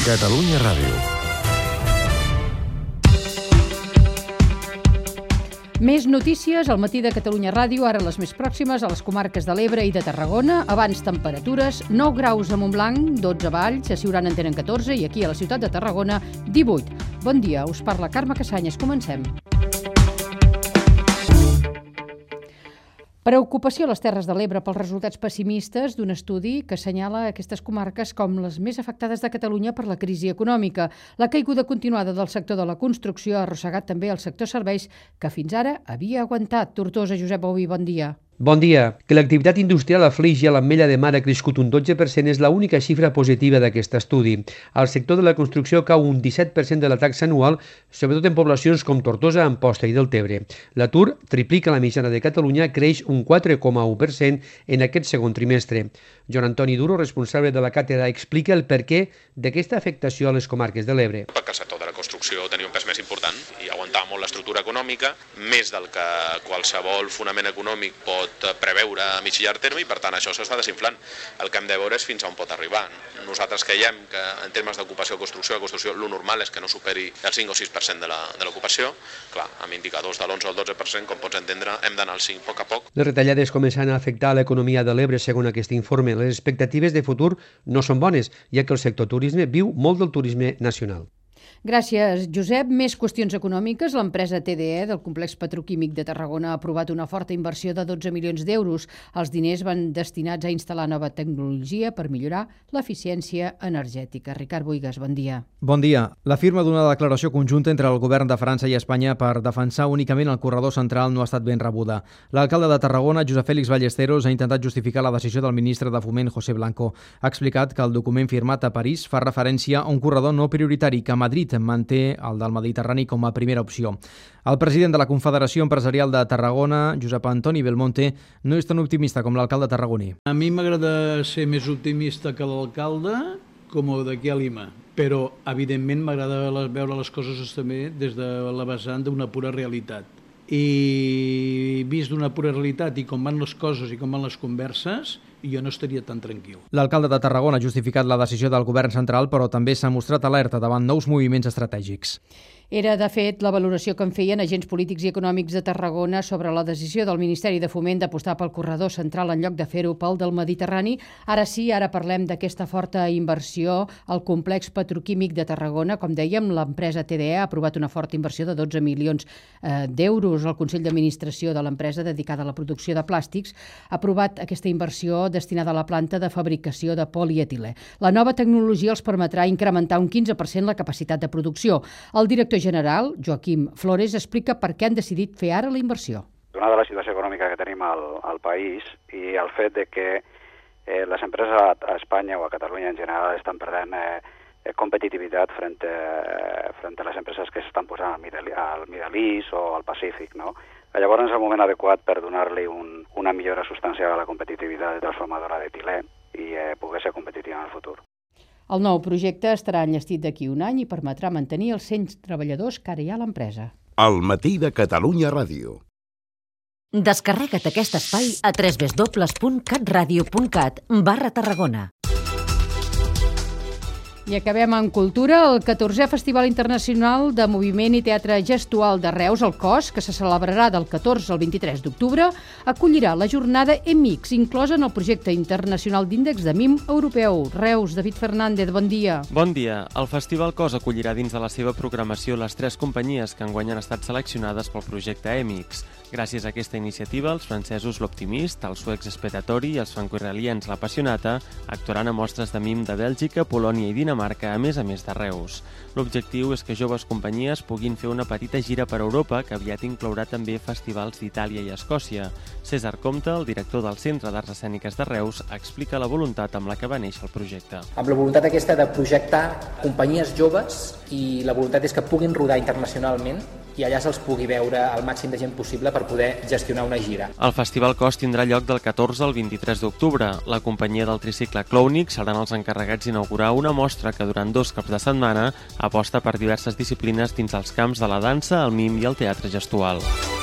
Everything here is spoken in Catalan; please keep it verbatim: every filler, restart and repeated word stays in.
Catalunya Ràdio. Més notícies al matí de Catalunya Ràdio, ara les més pròximes a les comarques de l'Ebre i de Tarragona. Abans temperatures, nou graus a Montblanc, dotze a Valls, a Siurana en tenen catorze i aquí a la ciutat de Tarragona, divuit. Bon dia, us parla Carme Cassanyes. Comencem. Preocupació a les Terres de l'Ebre pels resultats pessimistes d'un estudi que assenyala aquestes comarques com les més afectades de Catalunya per la crisi econòmica. La caiguda continuada del sector de la construcció ha arrossegat també el sector serveis, que fins ara havia aguantat. Tortosa, Josep Bouví, bon dia. Bon dia. Que l'activitat industrial afligui a l'Ametlla de Mar ha crescut un dotze per cent és l'única xifra positiva d'aquest estudi. El sector de la construcció cau un disset per cent de la taxa anual, sobretot en poblacions com Tortosa, Amposta i Deltebre. L'atur triplica la mitjana de Catalunya, creix un quatre coma u per cent en aquest segon trimestre. Joan Antoni Duro, responsable de la càtedra, explica el perquè d'aquesta afectació a les comarques de l'Ebre. Perquè el sector de la construcció tenia un pes més important i aguantava molt l'estructura econòmica, més del que qualsevol fonament econòmic pot preveure a mig i llarg terme, i per tant això s'està desinflant. El que hem de veure és fins a on pot arribar. Nosaltres creiem que en termes d'ocupació de construcció, la construcció, el normal és que no superi el cinc o sis per cent de l'ocupació. Clar, amb indicadors de l'onze o el dotze per cent, com pots entendre, hem d'anar al cinc a poc a poc. Les retallades començaran a afectar l'economia de l'Ebre, segons aquest informe. Les expectatives de futur no són bones, ja que el sector turisme viu molt del turisme nacional. Gràcies, Josep. Més qüestions econòmiques. L'empresa T D E del complex petroquímic de Tarragona ha aprovat una forta inversió de dotze milions d'euros. Els diners van destinats a instal·lar nova tecnologia per millorar l'eficiència energètica. Ricard Boigas, bon dia. Bon dia. La firma d'una declaració conjunta entre el govern de França i Espanya per defensar únicament el corredor central no ha estat ben rebuda. L'alcalde de Tarragona, Josep Félix Ballesteros, ha intentat justificar la decisió del ministre de Foment, José Blanco. Ha explicat que el document firmat a París fa referència a un corredor no prioritari que Madrid manté el del Mediterrani com a primera opció. El president de la Confederació Empresarial de Tarragona, Josep Antoni Belmonte, no és tan optimista com l'alcalde tarragoní. A mi m'agrada ser més optimista que l'alcalde, com d'aquí a Lima, però evidentment m'agrada veure les coses també des de la vessant d'una pura realitat. I vist d'una pura realitat i com van les coses i com van les converses, jo no estaria tan tranquil. L'alcalde de Tarragona ha justificat la decisió del govern central, però també s'ha mostrat alerta davant nous moviments estratègics. Era, de fet, la valoració que en feien agents polítics i econòmics de Tarragona sobre la decisió del Ministeri de Foment d'apostar pel corredor central en lloc de fer-ho pel del Mediterrani. Ara sí, ara parlem d'aquesta forta inversió al complex petroquímic de Tarragona. Com dèiem, l'empresa T D E ha aprovat una forta inversió de dotze milions eh, d'euros. El Consell d'Administració de l'empresa dedicada a la producció de plàstics ha aprovat aquesta inversió destinada a la planta de fabricació de polietilè. La nova tecnologia els permetrà incrementar un quinze per cent la capacitat de producció. El director general, Joaquim Flores, explica per què han decidit fer ara la inversió. Donada la situació econòmica que tenim al, al país i el fet de que eh, les empreses a, a Espanya o a Catalunya en general estan perdent eh, competitivitat frente, eh, frente a les empreses que s'estan posant al Middle, al Middle East o al Pacífic, no? Llavors és el moment adequat per donar-li un, una millora substancial a la competitivitat transformadora d'etilè i eh, poder ser competitiva en el futur. El nou projecte estarà enllestit d'aquí un any i permetrà mantenir els cent treballadors que ara hi ha a l'empresa. El matí de Catalunya Ràdio. Descarrega't aquest espai a w w w punt catradio punt cat barra Tarragona. I acabem amb cultura. El catorzè Festival Internacional de Moviment i Teatre Gestual de Reus, el COS, que se celebrarà del catorze al vint-i-tres d'octubre, acollirà la jornada E M I X, inclosa en el projecte internacional d'índex de mim europeu. Reus, David Fernández, bon dia. Bon dia. El Festival COS acollirà dins de la seva programació les tres companyies que enguany han estat seleccionades pel projecte E M I X. Gràcies a aquesta iniciativa, els francesos L'Optimist, els suecs Spetatori i els francoisraelians L'Apassionata actuaran a mostres de mim de Bèlgica, Polònia i Dinamarca, a més a més de Reus. L'objectiu és que joves companyies puguin fer una petita gira per Europa que aviat inclourà també festivals d'Itàlia i Escòcia. César Comte, el director del Centre d'Arts Escèniques de Reus, explica la voluntat amb la que va néixer el projecte. Amb la voluntat aquesta de projectar companyies joves i la voluntat és que puguin rodar internacionalment i allà se'ls pugui veure el màxim de gent possible per poder gestionar una gira. El Festival COS tindrà lloc del catorze al vint-i-tres d'octubre. La companyia del tricicle Clownic seran els encarregats d'inaugurar una mostra que durant dos caps de setmana aposta per diverses disciplines dins els camps de la dansa, el mim i el teatre gestual.